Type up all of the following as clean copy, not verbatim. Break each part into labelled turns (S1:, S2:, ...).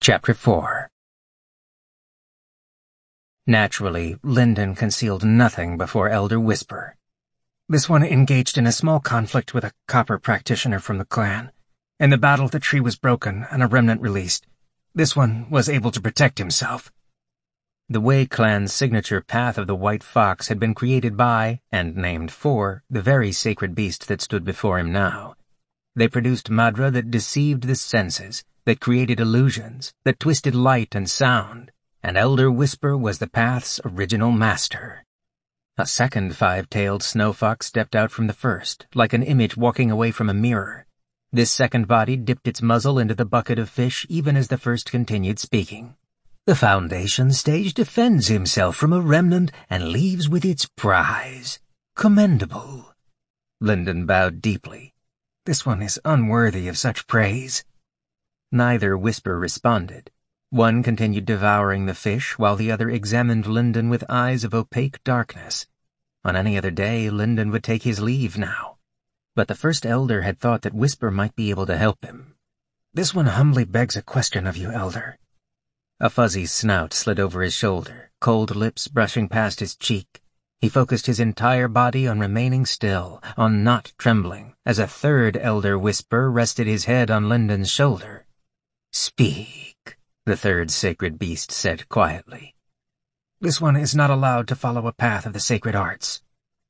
S1: Chapter 4. Naturally, Linden concealed nothing before Elder Whisper. This one engaged in a small conflict with a copper practitioner from the clan. In the battle, the tree was broken and a remnant released. This one was able to protect himself. The Wei clan's signature Path of the White Fox had been created by, and named for, the very sacred beast that stood before him now. They produced Madra that deceived the senses, that created illusions, that twisted light and sound, and Elder Whisper was the Path's original master. A second five-tailed snow fox stepped out from the first, like an image walking away from a mirror. This second body dipped its muzzle into the bucket of fish even as the first continued speaking. The Foundation stage defends himself from a remnant and leaves with its prize. Commendable. Linden bowed deeply. This one is unworthy of such praise. Neither Whisper responded. One continued devouring the fish while the other examined Linden with eyes of opaque darkness. On any other day, Linden would take his leave now. But the first elder had thought that Whisper might be able to help him. This one humbly begs a question of you, Elder. A fuzzy snout slid over his shoulder, cold lips brushing past his cheek. He focused his entire body on remaining still, on not trembling, as a third Elder Whisper rested his head on Linden's shoulder. Speak, the third sacred beast said quietly. This one is not allowed to follow a path of the sacred arts.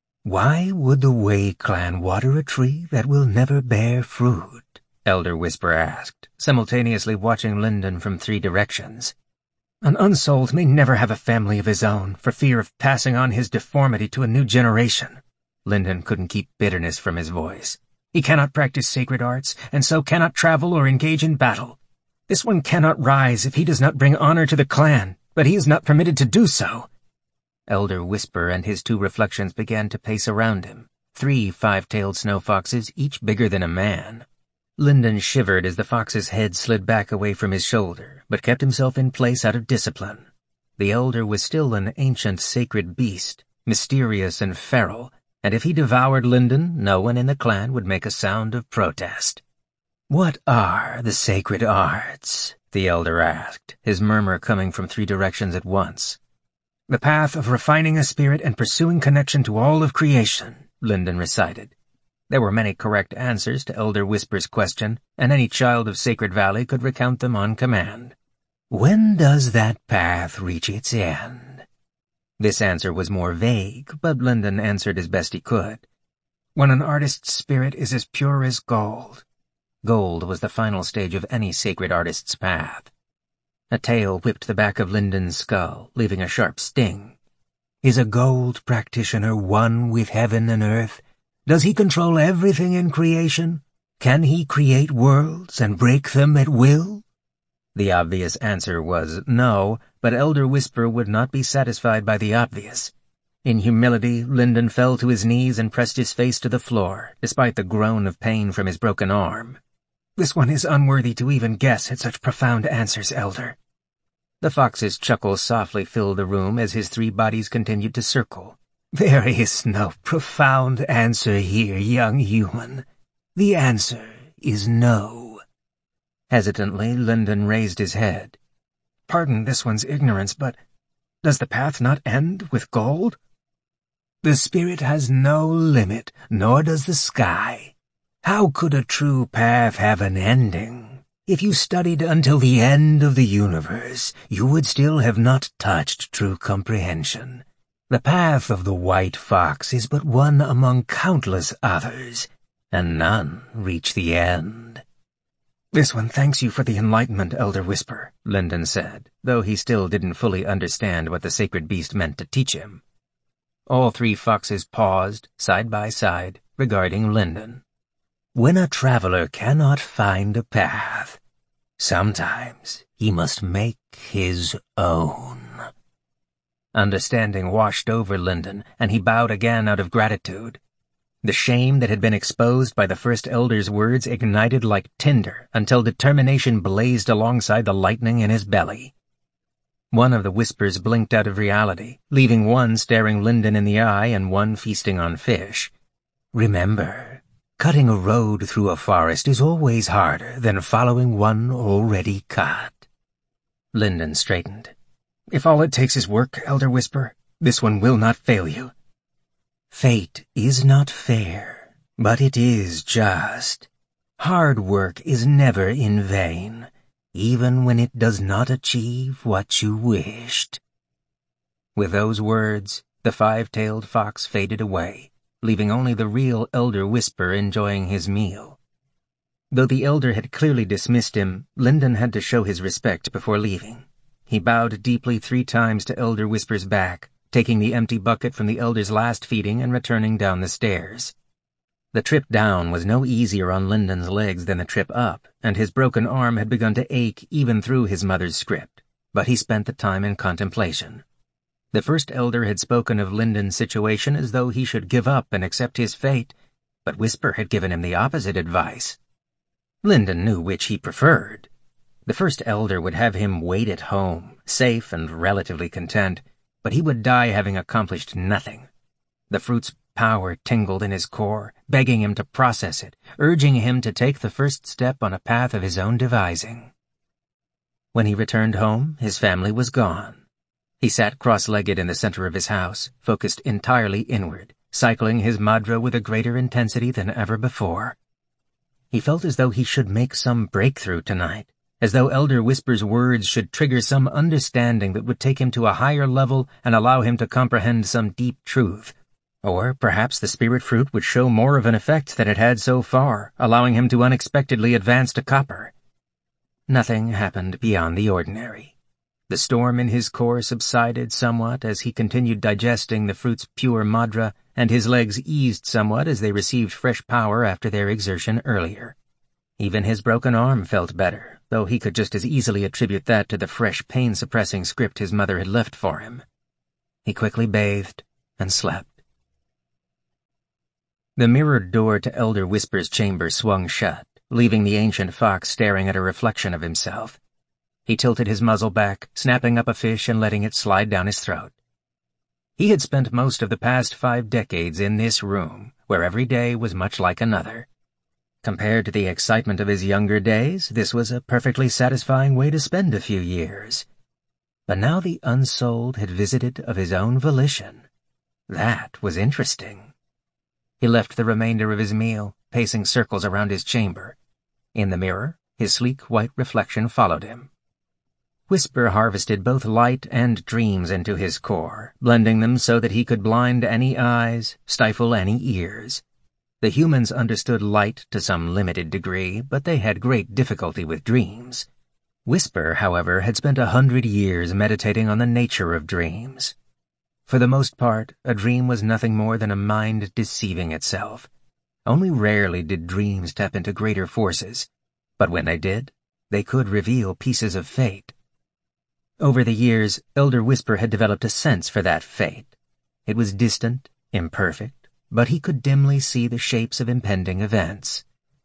S1: Why would the Wei clan water a tree that will never bear fruit? Elder Whisper asked, simultaneously watching Linden from three directions. An unsouled may never have a family of his own for fear of passing on his deformity to a new generation. Linden couldn't keep bitterness from his voice. He cannot practice sacred arts, and so cannot travel or engage in battle. This one cannot rise if he does not bring honor to the clan, but he is not permitted to do so. Elder Whisper and his two reflections began to pace around him, three five-tailed snow foxes, each bigger than a man. Linden shivered as the fox's head slid back away from his shoulder, but kept himself in place out of discipline. The elder was still an ancient sacred beast, mysterious and feral, and if he devoured Linden, no one in the clan would make a sound of protest. What are the sacred arts? The elder asked, his murmur coming from three directions at once. The path of refining a spirit and pursuing connection to all of creation, Linden recited. There were many correct answers to Elder Whisper's question, and any child of Sacred Valley could recount them on command. When does that path reach its end? This answer was more vague, but Linden answered as best he could. When an artist's spirit is as pure as gold. Gold was the final stage of any sacred artist's path. A tail whipped the back of Linden's skull, leaving a sharp sting. Is a gold practitioner one with heaven and earth? Does he control everything in creation? Can he create worlds and break them at will? The obvious answer was no, but Elder Whisper would not be satisfied by the obvious. In humility, Linden fell to his knees and pressed his face to the floor, despite the groan of pain from his broken arm. This one is unworthy to even guess at such profound answers, Elder. The fox's chuckle softly filled the room as his three bodies continued to circle. There is no profound answer here, young human. The answer is no. Hesitantly, Linden raised his head. Pardon this one's ignorance, but does the path not end with gold? The spirit has no limit, nor does the sky. How could a true path have an ending? If you studied until the end of the universe, you would still have not touched true comprehension. The path of the White Fox is but one among countless others, and none reach the end. This one thanks you for the enlightenment, Elder Whisper, Linden said, though he still didn't fully understand what the sacred beast meant to teach him. All three foxes paused, side by side, regarding Linden. When a traveler cannot find a path, sometimes he must make his own. Understanding washed over Linden, and he bowed again out of gratitude. The shame that had been exposed by the first elder's words ignited like tinder until determination blazed alongside the lightning in his belly. One of the whispers blinked out of reality, leaving one staring Linden in the eye and one feasting on fish. Remember, cutting a road through a forest is always harder than following one already cut. Lyndon straightened. If all it takes is work, Elder Whisper, this one will not fail you. Fate is not fair, but it is just. Hard work is never in vain, even when it does not achieve what you wished. With those words, the five-tailed fox faded away, leaving only the real Elder Whisper enjoying his meal. Though the elder had clearly dismissed him, Lyndon had to show his respect before leaving. He bowed deeply 3 times to Elder Whisper's back, taking the empty bucket from the elder's last feeding and returning down the stairs. The trip down was no easier on Lyndon's legs than the trip up, and his broken arm had begun to ache even through his mother's script, but he spent the time in contemplation. The first elder had spoken of Lyndon's situation as though he should give up and accept his fate, but Whisper had given him the opposite advice. Lyndon knew which he preferred. The first elder would have him wait at home, safe and relatively content, but he would die having accomplished nothing. The fruit's power tingled in his core, begging him to process it, urging him to take the first step on a path of his own devising. When he returned home, his family was gone. He sat cross-legged in the center of his house, focused entirely inward, cycling his madra with a greater intensity than ever before. He felt as though he should make some breakthrough tonight, as though Elder Whisper's words should trigger some understanding that would take him to a higher level and allow him to comprehend some deep truth. Or perhaps the spirit fruit would show more of an effect than it had so far, allowing him to unexpectedly advance to copper. Nothing happened beyond the ordinary. The storm in his core subsided somewhat as he continued digesting the fruit's pure madra, and his legs eased somewhat as they received fresh power after their exertion earlier. Even his broken arm felt better, though he could just as easily attribute that to the fresh pain-suppressing script his mother had left for him. He quickly bathed and slept. The mirrored door to Elder Whisper's chamber swung shut, leaving the ancient fox staring at a reflection of himself. He tilted his muzzle back, snapping up a fish and letting it slide down his throat. He had spent most of the past 5 decades in this room, where every day was much like another. Compared to the excitement of his younger days, this was a perfectly satisfying way to spend a few years. But now the unsouled had visited of his own volition. That was interesting. He left the remainder of his meal, pacing circles around his chamber. In the mirror, his sleek white reflection followed him. Whisper harvested both light and dreams into his core, blending them so that he could blind any eyes, stifle any ears. The humans understood light to some limited degree, but they had great difficulty with dreams. Whisper, however, had spent 100 years meditating on the nature of dreams. For the most part, a dream was nothing more than a mind deceiving itself. Only rarely did dreams tap into greater forces, but when they did, they could reveal pieces of fate. Over the years, Elder Whisper had developed a sense for that fate. It was distant, imperfect, but he could dimly see the shapes of impending events.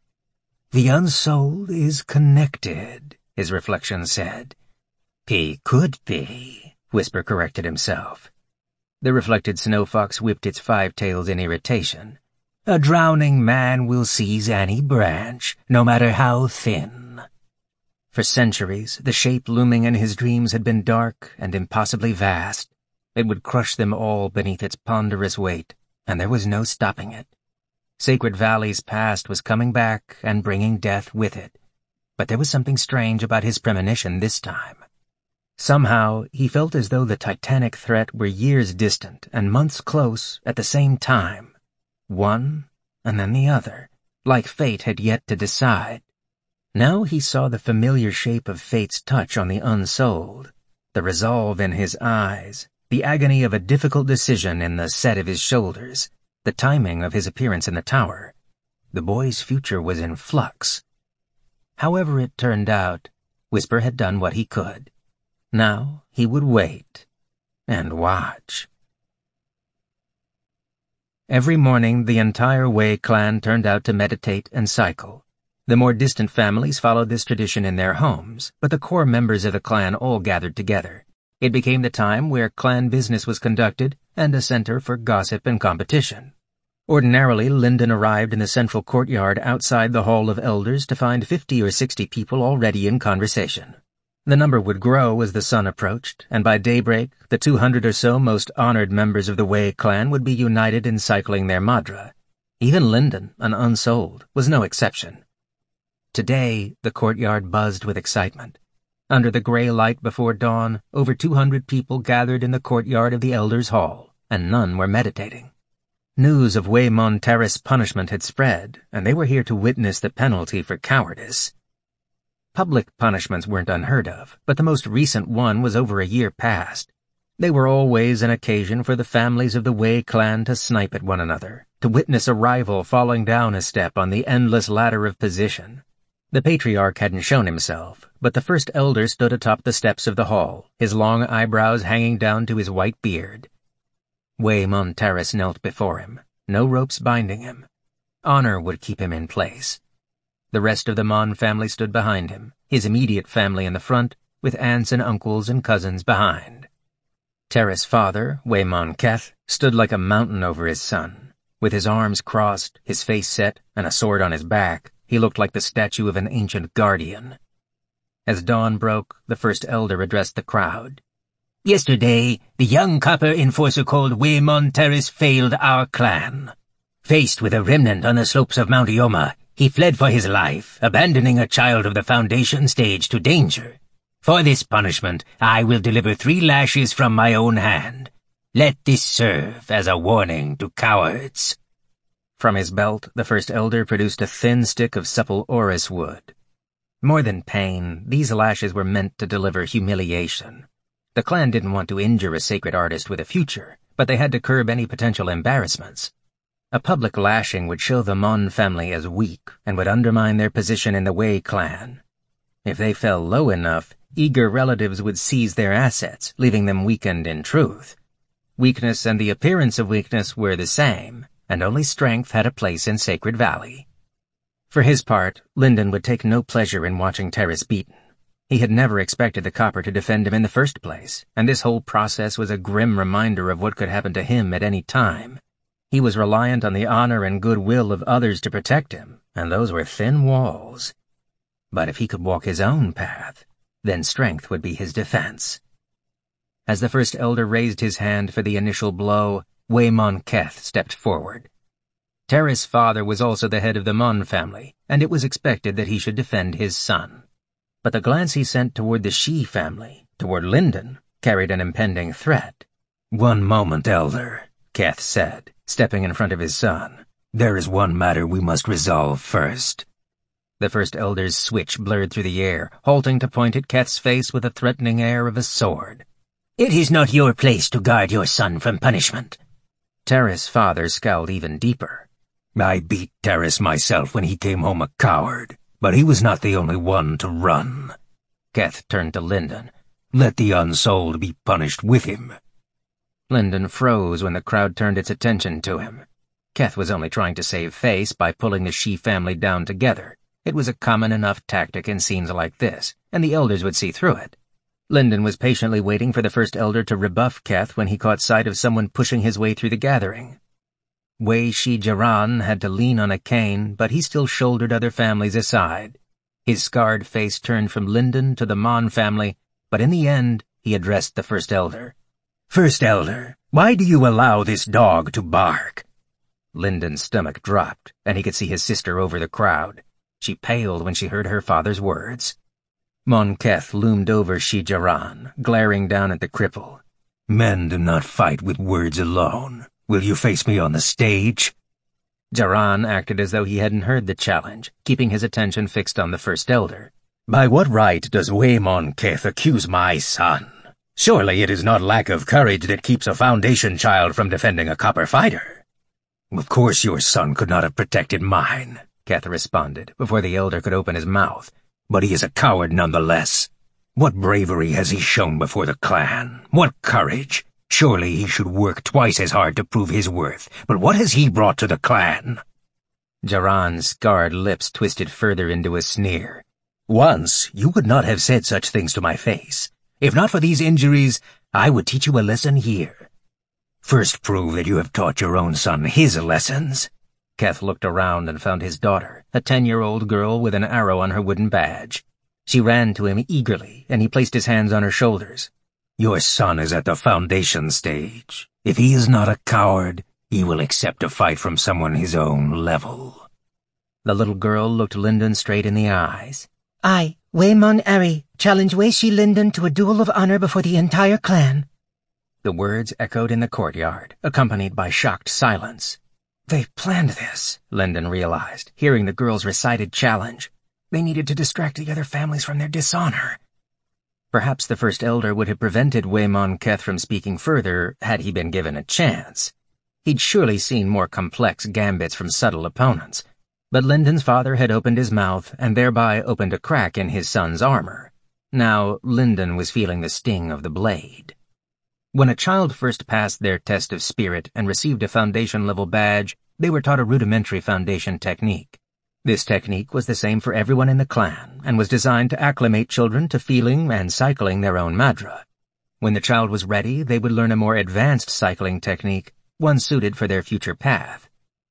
S1: The unsouled is connected, his reflection said. He could be, Whisper corrected himself. The reflected snow fox whipped its 5 tails in irritation. A drowning man will seize any branch, no matter how thin. For centuries, the shape looming in his dreams had been dark and impossibly vast. It would crush them all beneath its ponderous weight, and there was no stopping it. Sacred Valley's past was coming back and bringing death with it, but there was something strange about his premonition this time. Somehow, he felt as though the titanic threat were years distant and months close at the same time. One, and then the other, like fate had yet to decide. Now he saw the familiar shape of fate's touch on the unsouled, the resolve in his eyes, the agony of a difficult decision in the set of his shoulders, the timing of his appearance in the tower. The boy's future was in flux. However it turned out, Whisper had done what he could. Now he would wait and watch. Every morning the entire Wei clan turned out to meditate and cycle. The more distant families followed this tradition in their homes, but the core members of the clan all gathered together. It became the time where clan business was conducted and a center for gossip and competition. Ordinarily, Lyndon arrived in the central courtyard outside the Hall of Elders to find 50 or 60 people already in conversation. The number would grow as the sun approached, and by daybreak, the 200 or so most honored members of the Wei clan would be united in cycling their madra. Even Linden, an unsold, was no exception. Today, the courtyard buzzed with excitement. Under the gray light before dawn, over 200 people gathered in the courtyard of the Elders' Hall, and none were meditating. News of Waymon Terrace punishment had spread, and they were here to witness the penalty for cowardice. Public punishments weren't unheard of, but the most recent one was over a year past. They were always an occasion for the families of the Wei clan to snipe at one another, to witness a rival falling down a step on the endless ladder of position. The patriarch hadn't shown himself, but the first elder stood atop the steps of the hall, his long eyebrows hanging down to his white beard. Waymon Terrace knelt before him, no ropes binding him. Honor would keep him in place. The rest of the Mon family stood behind him, his immediate family in the front, with aunts and uncles and cousins behind. Terrace's father, Waymon Keth, stood like a mountain over his son. With his arms crossed, his face set, and a sword on his back, he looked like the statue of an ancient guardian. As dawn broke, the first elder addressed the crowd. "Yesterday, the young copper enforcer called Waymon Terrace failed our clan. Faced with a remnant on the slopes of Mount Ioma, he fled for his life, abandoning a child of the Foundation stage to danger. For this punishment, I will deliver 3 lashes from my own hand. Let this serve as a warning to cowards." From his belt, the first elder produced a thin stick of supple orris wood. More than pain, these lashes were meant to deliver humiliation. The clan didn't want to injure a sacred artist with a future, but they had to curb any potential embarrassments. A public lashing would show the Mon family as weak and would undermine their position in the Wei clan. If they fell low enough, eager relatives would seize their assets, leaving them weakened in truth. Weakness and the appearance of weakness were the same, and only strength had a place in Sacred Valley. For his part, Linden would take no pleasure in watching Terrace beaten. He had never expected the copper to defend him in the first place, and this whole process was a grim reminder of what could happen to him at any time. He was reliant on the honor and goodwill of others to protect him, and those were thin walls. But if he could walk his own path, then strength would be his defense. As the first elder raised his hand for the initial blow, Waymon Keth stepped forward. Terrace's father was also the head of the Mon family, and it was expected that he should defend his son. But the glance he sent toward the Shi family, toward Linden, carried an impending threat. "One moment, elder," Keth said, stepping in front of his son. "There is one matter we must resolve first." The first elder's switch blurred through the air, halting to point at Keth's face with a threatening air of a sword. "It is not your place to guard your son from punishment." Terrace's father scowled even deeper. "I beat Terrace myself when he came home a coward, but he was not the only one to run." Keth turned to Linden. "Let the unsold be punished with him." Linden froze when the crowd turned its attention to him. Keth was only trying to save face by pulling the Shi family down together. It was a common enough tactic in scenes like this, and the elders would see through it. Linden was patiently waiting for the first elder to rebuff Keth when he caught sight of someone pushing his way through the gathering. Wei Shi Jiran had to lean on a cane, but he still shouldered other families aside. His scarred face turned from Linden to the Mon family, but in the end, he addressed the first elder. "First elder, why do you allow this dog to bark?" Linden's stomach dropped, and he could see his sister over the crowd. She paled when she heard her father's words. Mon Keth loomed over Shi Jiran, glaring down at the cripple. "Men do not fight with words alone. Will you face me on the stage?" Jiran acted as though he hadn't heard the challenge, keeping his attention fixed on the first elder. "By what right does Waymon Keth accuse my son? Surely it is not lack of courage that keeps a Foundation child from defending a copper fighter." "Of course your son could not have protected mine," Keth responded, before the elder could open his mouth. "But he is a coward nonetheless. What bravery has he shown before the clan? What courage? Surely he should work twice as hard to prove his worth. But what has he brought to the clan?" Jiran's scarred lips twisted further into a sneer. "Once you would not have said such things to my face. If not for these injuries, I would teach you a lesson here." "First prove that you have taught your own son his lessons." Keth looked around and found his daughter, a 10-year-old girl with an arrow on her wooden badge. She ran to him eagerly, and he placed his hands on her shoulders.
S2: "Your son is at the foundation stage. If he is not a coward, he will accept a fight from someone his own level."
S1: The little girl looked Lyndon straight in the eyes.
S3: "I, Waymon Eri, challenge Wei Shi Lyndon to a duel of honor before the entire clan."
S1: The words echoed in the courtyard, accompanied by shocked silence. They planned this, Lyndon realized, hearing the girl's recited challenge. They needed to distract the other families from their dishonor. Perhaps the First Elder would have prevented Waymon Keth from speaking further had he been given a chance. He'd surely seen more complex gambits from subtle opponents, but Lyndon's father had opened his mouth and thereby opened a crack in his son's armor. Now Lyndon was feeling the sting of the blade. When a child first passed their test of spirit and received a foundation-level badge, they were taught a rudimentary foundation technique. This technique was the same for everyone in the clan and was designed to acclimate children to feeling and cycling their own madra. When the child was ready, they would learn a more advanced cycling technique, one suited for their future path.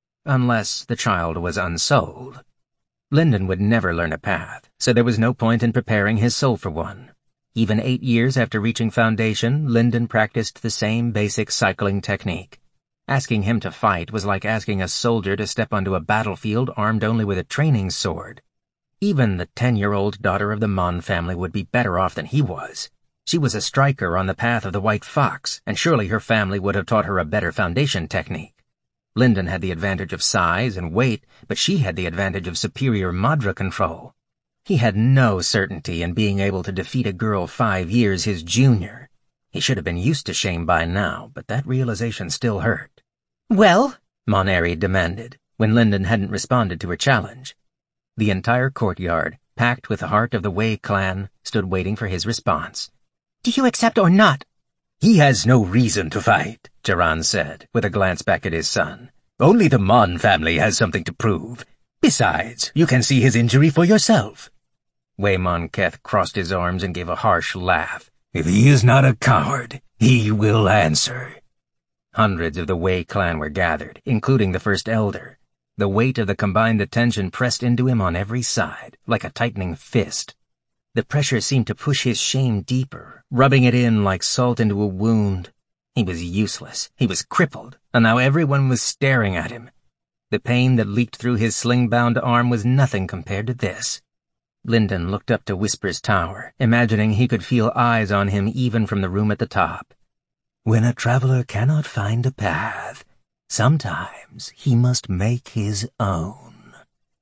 S1: Unless the child was unsouled. Lyndon would never learn a path, so there was no point in preparing his soul for one. Even 8 years after reaching foundation, Lyndon practiced the same basic cycling technique. Asking him to fight was like asking a soldier to step onto a battlefield armed only with a training sword. Even the 10-year-old daughter of the Mon family would be better off than he was. She was a striker on the path of the White Fox, and surely her family would have taught her a better foundation technique. Lyndon had the advantage of size and weight, but she had the advantage of superior Madra control. He had no certainty in being able to defeat a girl 5 years his junior. He should have been used to shame by now, but that realization still hurt.
S3: "Well?"
S1: Mon Eri demanded, when Lyndon hadn't responded to her challenge. The entire courtyard, packed with the heart of the Wei clan, stood waiting for his response.
S3: "Do you accept or not?"
S2: "He has no reason to fight," Jiran said, with a glance back at his son. "Only the Mon family has something to prove. Besides, you can see his injury for yourself."
S1: Waymon Keth crossed his arms and gave a harsh laugh.
S2: "If he is not a coward, he will answer."
S1: Hundreds of the Wei clan were gathered, including the First Elder. The weight of the combined attention pressed into him on every side, like a tightening fist. The pressure seemed to push his shame deeper, rubbing it in like salt into a wound. He was useless, he was crippled, and now everyone was staring at him. The pain that leaked through his sling-bound arm was nothing compared to this. Lyndon looked up to Whisper's tower, imagining he could feel eyes on him even from the room at the top.
S2: "When a traveler cannot find a path, sometimes he must make his own."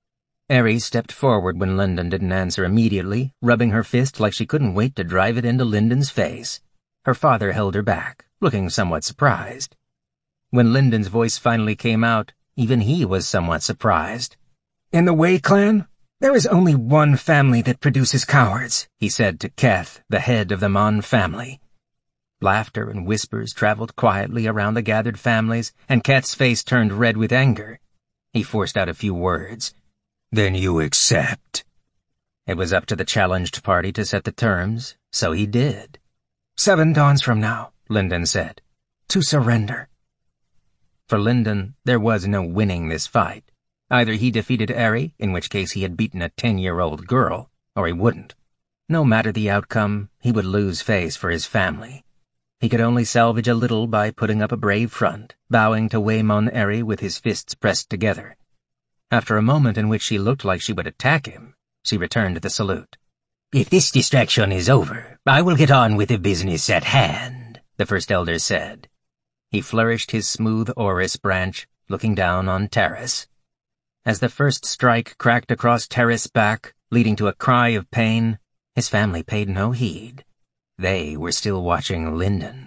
S1: Eri stepped forward when Lyndon didn't answer immediately, rubbing her fist like she couldn't wait to drive it into Lyndon's face. Her father held her back, looking somewhat surprised. When Lyndon's voice finally came out, even he was somewhat surprised.
S4: "In the Wei clan, there is only one family that produces cowards,"
S1: he said to Keth, the head of the Mon family. Laughter and whispers traveled quietly around the gathered families, and Keth's face turned red with anger. He forced out a few words.
S2: "Then you accept?"
S1: It was up to the challenged party to set the terms, so he did.
S4: 7 dawns from now,
S1: Lyndon said.
S4: To surrender.
S1: For Lyndon, there was no winning this fight. Either he defeated Eri, in which case he had beaten a 10-year-old girl, or he wouldn't. No matter the outcome, he would lose face for his family. He could only salvage a little by putting up a brave front, bowing to Waymon Eri with his fists pressed together. After a moment in which she looked like she would attack him, she returned the salute.
S2: "If this distraction is over, I will get on with the business at hand," the First Elder said.
S1: He flourished his smooth orris branch, looking down on Terrace. As the first strike cracked across Terrace's back, leading to a cry of pain, his family paid no heed. They were still watching Lyndon.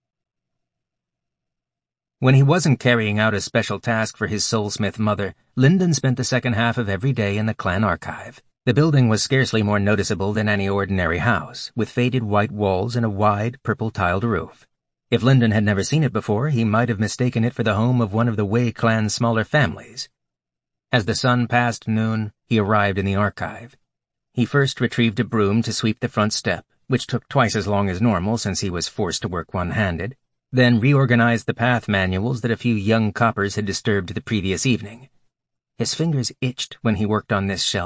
S1: When he wasn't carrying out a special task for his soulsmith mother, Lyndon spent the second half of every day in the clan archive. The building was scarcely more noticeable than any ordinary house, with faded white walls and a wide, purple-tiled roof. If Lyndon had never seen it before, he might have mistaken it for the home of one of the Wei clan's smaller families. As the sun passed noon, he arrived in the archive. He first retrieved a broom to sweep the front step, which took twice as long as normal since he was forced to work one-handed, then reorganized the path manuals that a few young coppers had disturbed the previous evening. His fingers itched when he worked on this shelf,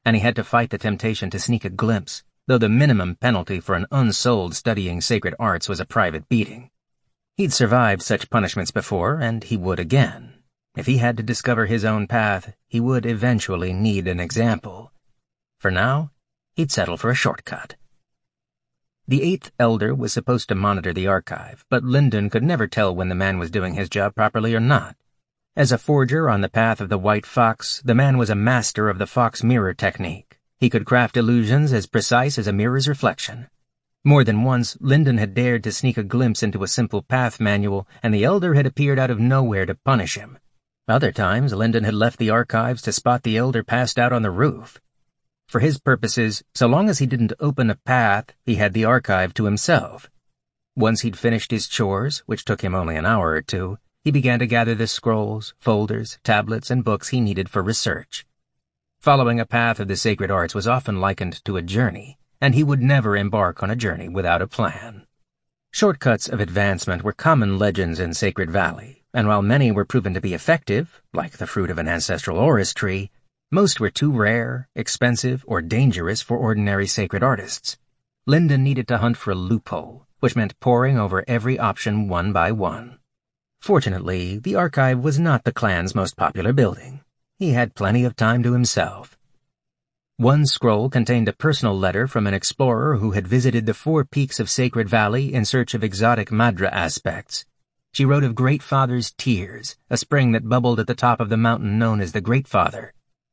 S1: and he had to fight the temptation to sneak a glimpse, though the minimum penalty for an unsouled studying sacred arts was a private beating. He'd survived such punishments before, and he would again. If he had to discover his own path, he would eventually need an example. For now, he'd settle for a shortcut. The 8th Elder was supposed to monitor the archive, but Lyndon could never tell when the man was doing his job properly or not. As a forger on the path of the White Fox, the man was a master of the fox mirror technique. He could craft illusions as precise as a mirror's reflection. More than once, Lyndon had dared to sneak a glimpse into a simple path manual, and the Elder had appeared out of nowhere to punish him. Other times, Lyndon had left the archives to spot the Elder passed out on the roof. For his purposes, so long as he didn't open a path, he had the archive to himself. Once he'd finished his chores, which took him only an hour or two, he began to gather the scrolls, folders, tablets, and books he needed for research. Following a path of the sacred arts was often likened to a journey, and he would never embark on a journey without a plan. Shortcuts of advancement were common legends in Sacred Valley, and while many were proven to be effective, like the fruit of an ancestral orris tree, most were too rare, expensive, or dangerous for ordinary sacred artists. Lyndon needed to hunt for a loophole, which meant poring over every option one by one. Fortunately, the archive was not the clan's most popular building. He had plenty of time to himself. One scroll contained a personal letter from an explorer who had visited the 4 peaks of Sacred Valley in search of exotic Madra aspects. She wrote of Great Father's tears, a spring that bubbled at the top of the mountain known as the Great Father.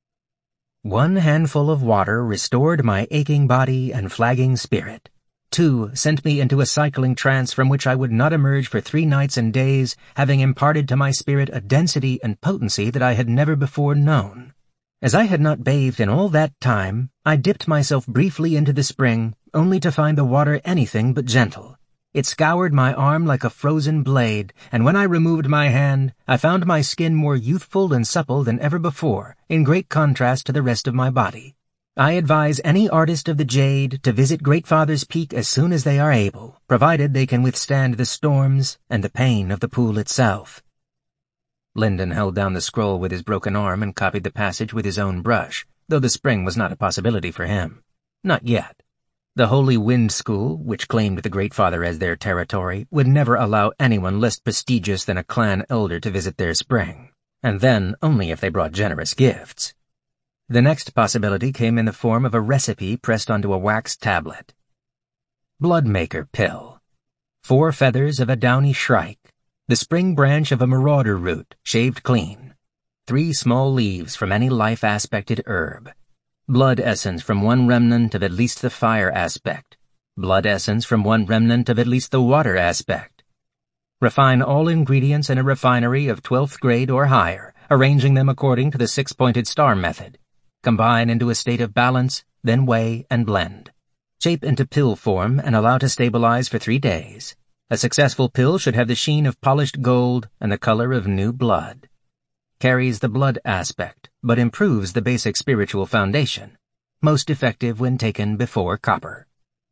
S1: One handful of water restored my aching body and flagging spirit. 2 sent me into a cycling trance from which I would not emerge for 3 nights and days, having imparted to my spirit a density and potency that I had never before known. As I had not bathed in all that time, I dipped myself briefly into the spring, only to find the water anything but gentle. It scoured my arm like a frozen blade, and when I removed my hand, I found my skin more youthful and supple than ever before, in great contrast to the rest of my body. I advise any artist of the Jade to visit Great Father's Peak as soon as they are able, provided they can withstand the storms and the pain of the pool itself. Lyndon held down the scroll with his broken arm and copied the passage with his own brush, though the spring was not a possibility for him. Not yet. The Holy Wind School, which claimed the Great Father as their territory, would never allow anyone less prestigious than a clan elder to visit their spring, and then only if they brought generous gifts. The next possibility came in the form of a recipe pressed onto a wax tablet. Bloodmaker Pill. 4 feathers of a downy shrike. The spring branch of a marauder root, shaved clean. 3 small leaves from any life-aspected herb. Blood essence from 1 remnant of at least the fire aspect. Blood essence from 1 remnant of at least the water aspect. Refine all ingredients in a refinery of 12th grade or higher, arranging them according to the 6-pointed star method. Combine into a state of balance, then weigh and blend. Shape into pill form and allow to stabilize for 3 days. A successful pill should have the sheen of polished gold and the color of new blood. Carries the blood aspect, but improves the basic spiritual foundation. Most effective when taken before copper.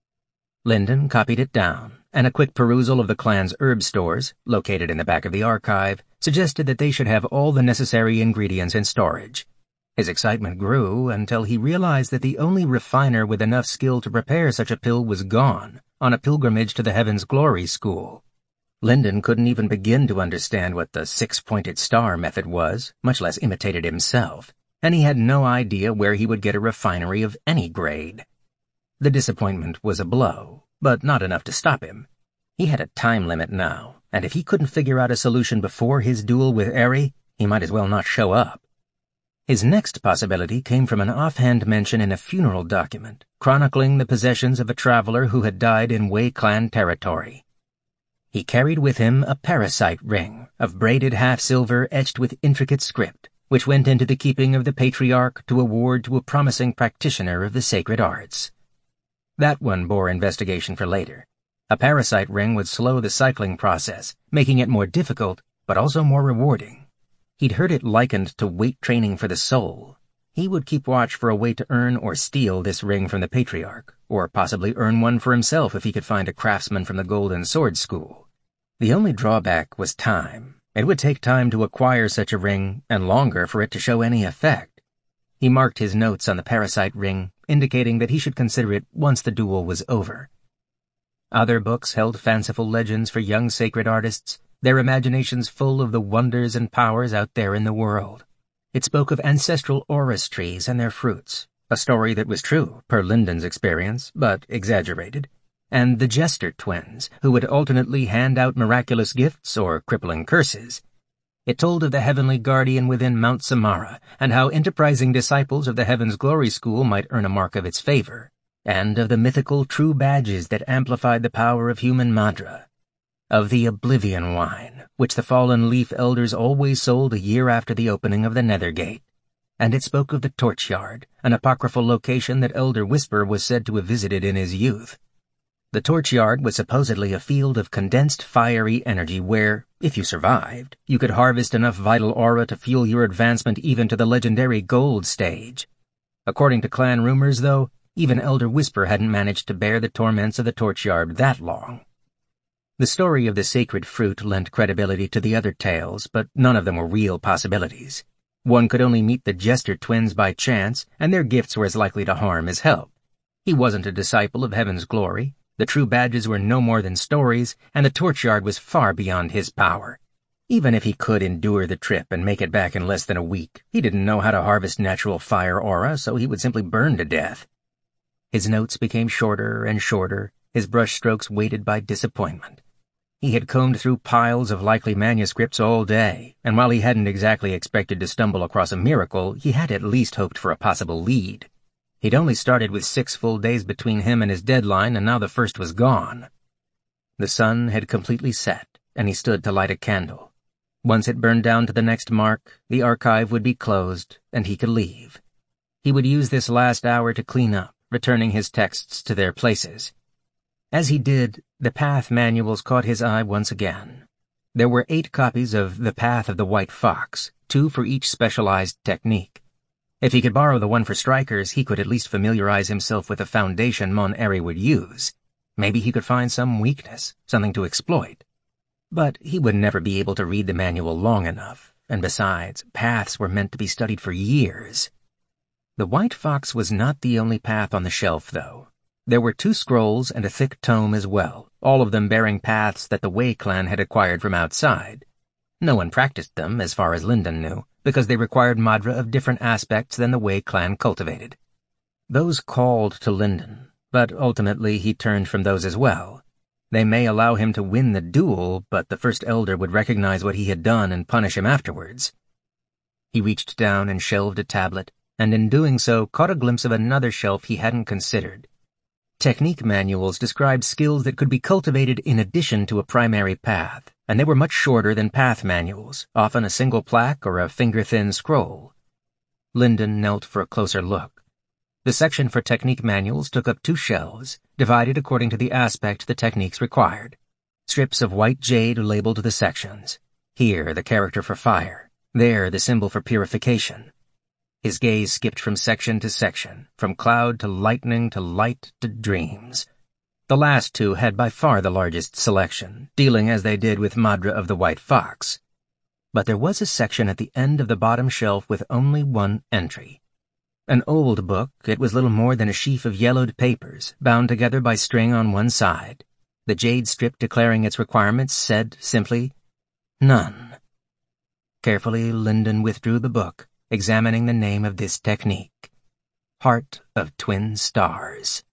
S1: Lyndon copied it down, and a quick perusal of the clan's herb stores, located in the back of the archive, suggested that they should have all the necessary ingredients in storage. His excitement grew until he realized that the only refiner with enough skill to prepare such a pill was gone, on a pilgrimage to the Heaven's Glory School. Lyndon couldn't even begin to understand what the 6-pointed star method was, much less imitate it himself, and he had no idea where he would get a refinery of any grade. The disappointment was a blow, but not enough to stop him. He had a time limit now, and if he couldn't figure out a solution before his duel with Eri, he might as well not show up. His next possibility came from an offhand mention in a funeral document, chronicling the possessions of a traveler who had died in Wei Clan territory. He carried with him a parasite ring of braided half-silver etched with intricate script, which went into the keeping of the patriarch to award to a promising practitioner of the sacred arts. That one bore investigation for later. A parasite ring would slow the cycling process, making it more difficult, but also more rewarding. He'd heard it likened to weight training for the soul. He would keep watch for a way to earn or steal this ring from the patriarch, or possibly earn one for himself if he could find a craftsman from the Golden Sword School. The only drawback was time. It would take time to acquire such a ring, and longer for it to show any effect. He marked his notes on the parasite ring, indicating that he should consider it once the duel was over. Other books held fanciful legends for young sacred artists, their imaginations full of the wonders and powers out there in the world. It spoke of ancestral orris trees and their fruits, a story that was true, per Linden's experience, but exaggerated, and the Jester twins, who would alternately hand out miraculous gifts or crippling curses. It told of the heavenly guardian within Mount Samara, and how enterprising disciples of the Heaven's Glory School might earn a mark of its favor, and of the mythical true badges that amplified the power of human Madra, of the Oblivion Wine, which the Fallen Leaf Elders always sold a year after the opening of the Nethergate, and it spoke of the Torchyard, an apocryphal location that Elder Whisper was said to have visited in his youth. The Torchyard was supposedly a field of condensed fiery energy where, if you survived, you could harvest enough vital aura to fuel your advancement even to the legendary Gold stage. According to clan rumors, though, even Elder Whisper hadn't managed to bear the torments of the Torchyard that long. The story of the sacred fruit lent credibility to the other tales, but none of them were real possibilities. One could only meet the Jester twins by chance, and their gifts were as likely to harm as help. He wasn't a disciple of Heaven's Glory. The true badges were no more than stories, and the Torchyard was far beyond his power. Even if he could endure the trip and make it back in less than a week, he didn't know how to harvest natural fire aura, so he would simply burn to death. His notes became shorter and shorter, his brushstrokes weighted by disappointment. He had combed through piles of likely manuscripts all day, and while he hadn't exactly expected to stumble across a miracle, he had at least hoped for a possible lead. He'd only started with 6 full days between him and his deadline, and now the first was gone. The sun had completely set, and he stood to light a candle. Once it burned down to the next mark, the archive would be closed, and he could leave. He would use this last hour to clean up, returning his texts to their places. As he did, the Path manuals caught his eye once again. There were 8 copies of The Path of the White Fox, 2 for each specialized technique. If he could borrow the one for strikers, he could at least familiarize himself with the foundation Mon Eri would use. Maybe he could find some weakness, something to exploit. But he would never be able to read the manual long enough, and besides, paths were meant to be studied for years. The White Fox was not the only path on the shelf, though. There were 2 scrolls and a thick tome as well, all of them bearing paths that the Wei clan had acquired from outside. No one practiced them, as far as Linden knew, because they required Madra of different aspects than the Wei clan cultivated. Those called to Linden, but ultimately he turned from those as well. They may allow him to win the duel, but the First Elder would recognize what he had done and punish him afterwards. He reached down and shelved a tablet, and in doing so caught a glimpse of another shelf he hadn't considered. Technique manuals described skills that could be cultivated in addition to a primary path, and they were much shorter than path manuals, often a single plaque or a finger-thin scroll. Linden knelt for a closer look. The section for technique manuals took up 2 shelves, divided according to the aspect the techniques required. Strips of white jade labeled the sections. Here, the character for fire. There, the symbol for purification. His gaze skipped from section to section, from cloud to lightning to light to dreams. The last 2 had by far the largest selection, dealing as they did with Madra of the White Fox. But there was a section at the end of the bottom shelf with only 1 entry. An old book, it was little more than a sheaf of yellowed papers, bound together by string on one side. The jade strip declaring its requirements said simply, "None." Carefully, Linden withdrew the book, examining the name of this technique. Heart of Twin Stars.